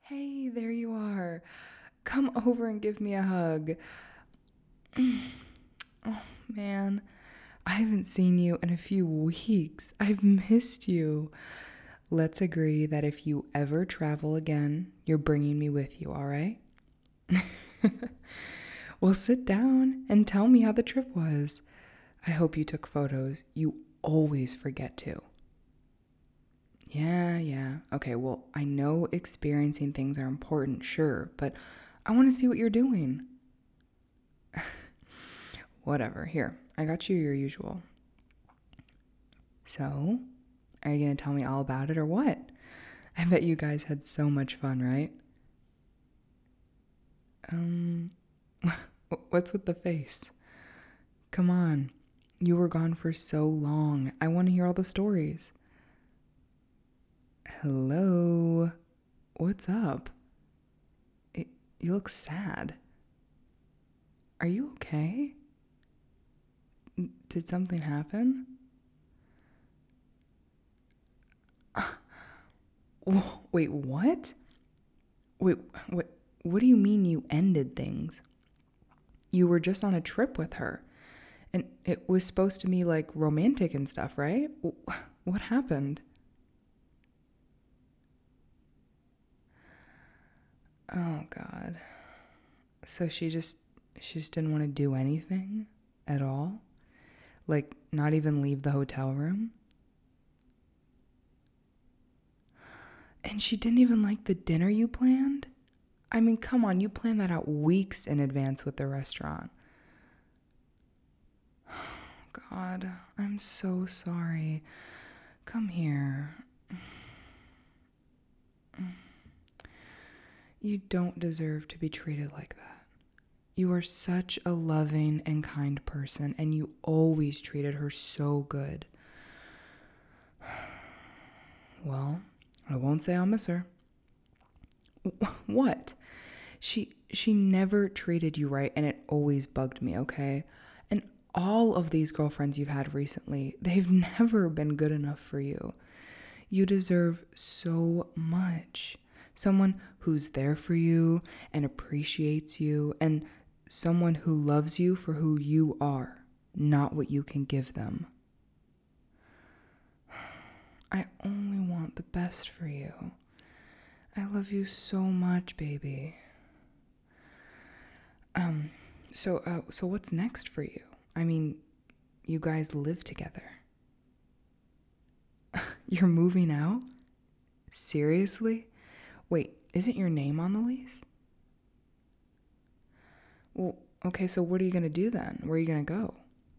Hey, there you are. Come over and give me a hug. Oh, man. I haven't seen you in a few weeks. I've missed you. Let's agree that if you ever travel again, you're bringing me with you, all right? Well, sit down and tell me how the trip was. I hope you took photos. You always forget to. Yeah. Okay, well, I know experiencing things are important, sure, but I want to see what you're doing. Whatever. Here, I got you your usual. So, are you going to tell me all about it or what? I bet you guys had so much fun, right? Um, what's with the face? Come on. You were gone for so long. I want to hear all the stories. Hello? What's up? You look sad. Are you okay? Did something happen? Wait, what? Wait, what do you mean you ended things? You were just on a trip with her. And it was supposed to be like romantic and stuff, right? What happened? Oh God. So she just didn't want to do anything at all? Like not even leave the hotel room? And she didn't even like the dinner you planned? I mean, come on, you planned that out weeks in advance with the restaurant. God, I'm so sorry. Come here. You don't deserve to be treated like that. You are such a loving and kind person, and you always treated her so good. Well, I won't say I'll miss her. What? She never treated you right, and it always bugged me, okay? And all of these girlfriends you've had recently, they've never been good enough for you. You deserve so much. Someone who's there for you and appreciates you, and someone who loves you for who you are, not what you can give them. I only want the best for you. I love you so much, baby. So what's next for you? I mean, you guys live together. You're moving out? Seriously? Wait, isn't your name on the lease? Well, okay, so what are you going to do then? Where are you going to go?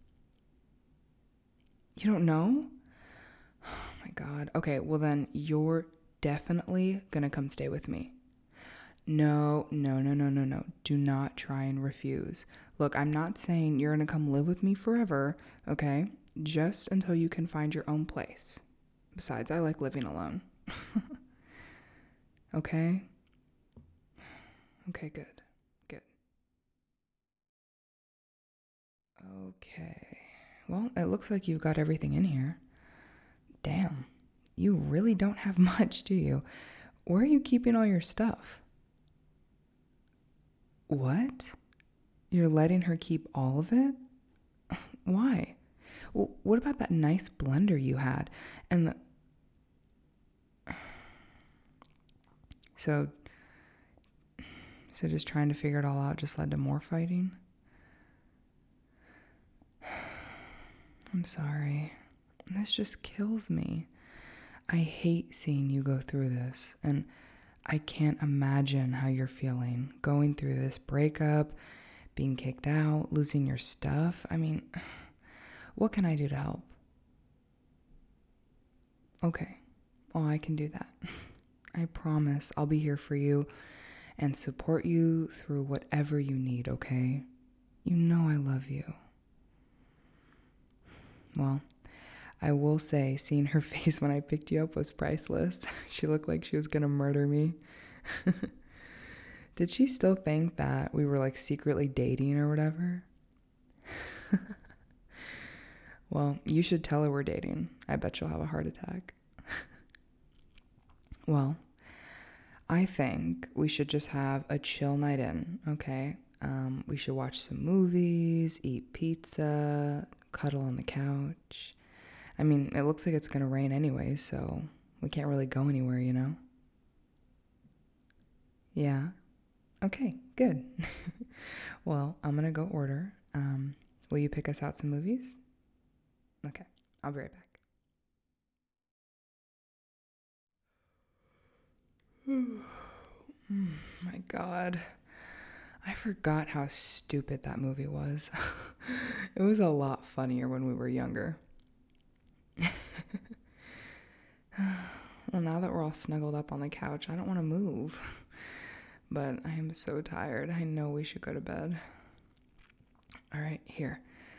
You don't know? Oh my God. Okay, well then you're definitely going to come stay with me. No. Do not try and refuse. Look, I'm not saying you're going to come live with me forever, okay? Just until you can find your own place. Besides, I like living alone. Okay? Okay, good. Good. Okay. Well, it looks like you've got everything in here. Damn. You really don't have much, do you? Where are you keeping all your stuff? What? You're letting her keep all of it? Why? Well, what about that nice blender you had? And the. So, so just trying to figure it all out just led to more fighting? I'm sorry. This just kills me. I hate seeing you go through this, and I can't imagine how you're feeling going through this breakup, being kicked out, losing your stuff. I mean, what can I do to help? Okay, well, I can do that. I promise I'll be here for you and support you through whatever you need, okay? You know I love you. Well, I will say seeing her face when I picked you up was priceless. She looked like she was gonna murder me. Did she still think that we were like secretly dating or whatever? Well, you should tell her we're dating. I bet she'll have a heart attack. Well, I think we should just have a chill night in, okay? We should watch some movies, eat pizza, cuddle on the couch. I mean, it looks like it's gonna rain anyway, so we can't really go anywhere, you know? Yeah. Okay, good. Well, I'm gonna go order. Will you pick us out some movies? Okay, I'll be right back. My God. I forgot how stupid that movie was. It was a lot funnier when we were younger. Well, now that we're all snuggled up on the couch, I don't want to move. But I am so tired. I know we should go to bed. All right, here.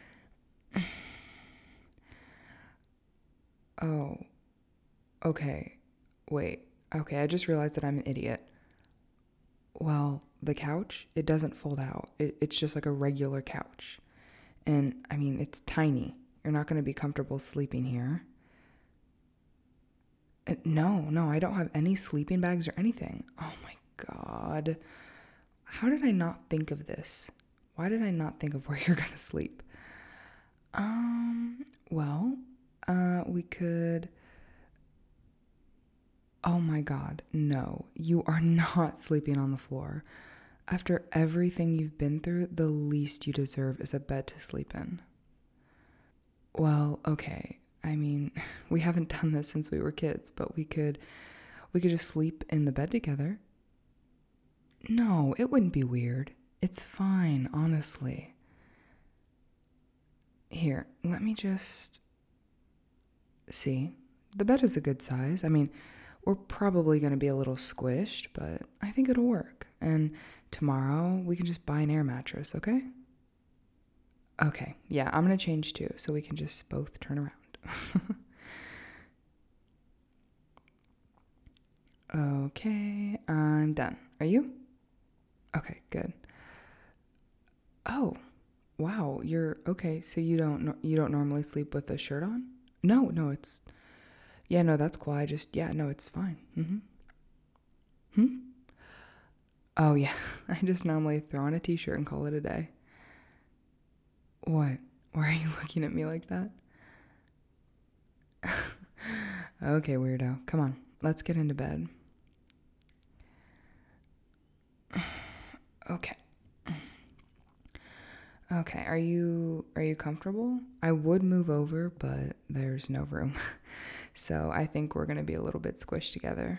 Oh, okay. Wait. Okay, I just realized that I'm an idiot. Well, the couch, it doesn't fold out. It's just like a regular couch. And I mean, it's tiny. You're not going to be comfortable sleeping here. No, I don't have any sleeping bags or anything. Oh my God. How did I not think of this? Why did I not think of where you're going to sleep? Well, we could. Oh my God, no, you are not sleeping on the floor. After everything you've been through, the least you deserve is a bed to sleep in. Well, okay. I mean, we haven't done this since we were kids, but we could just sleep in the bed together. No, it wouldn't be weird. It's fine, honestly. Here, let me just see. The bed is a good size. I mean, we're probably going to be a little squished, but I think it'll work. And tomorrow we can just buy an air mattress, okay? Okay, yeah, I'm going to change too, so we can just both turn around. Okay, I'm done. Are you? Okay, good. Oh, wow, you're okay. So you don't normally sleep with a shirt on? No, it's yeah, no, that's cool. I just yeah, no, it's fine. Hmm. Oh yeah, I just normally throw on a t-shirt and call it a day. What? Why are you looking at me like that? Okay, weirdo. Come on, let's get into bed. Okay. Okay, are you comfortable? I would move over, but there's no room. So I think we're gonna be a little bit squished together.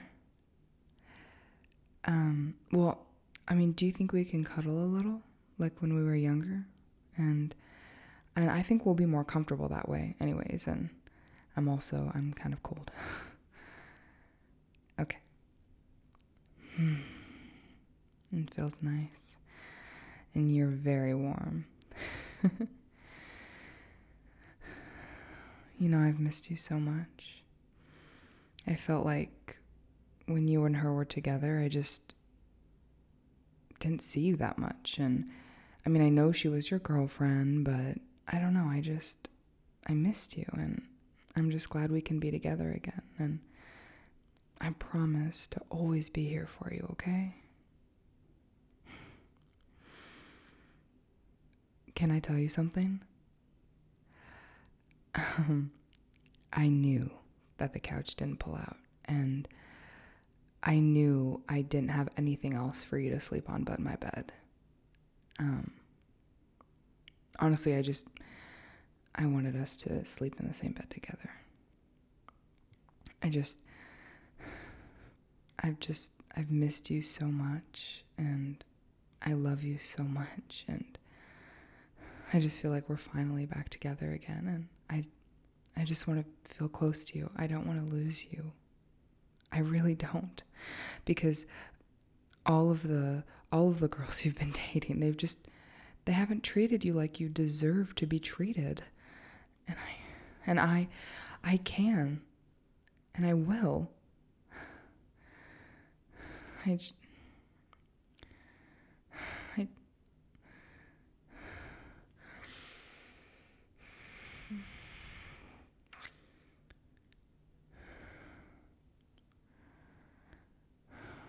Well, I mean, do you think we can cuddle a little, like when we were younger? And and I think we'll be more comfortable that way, anyways. And I'm kind of cold. Okay. It feels nice, and you're very warm. You know, I've missed you so much. I felt like when you and her were together, I just didn't see you that much. And I mean, I know she was your girlfriend, but I don't know. I missed you. And I'm just glad we can be together again. And I promise to always be here for you, okay? Can I tell you something? I knew that the couch didn't pull out. And I knew I didn't have anything else for you to sleep on but my bed. Um, Honestly, I wanted us to sleep in the same bed together. I just, I've missed you so much, and I love you so much, and I just feel like we're finally back together again, and I just want to feel close to you. I don't want to lose you. I really don't, because all of the girls you've been dating, they haven't treated you like you deserve to be treated. And I can, and I will. I, I,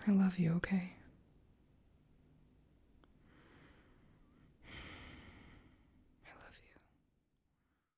I love you, okay?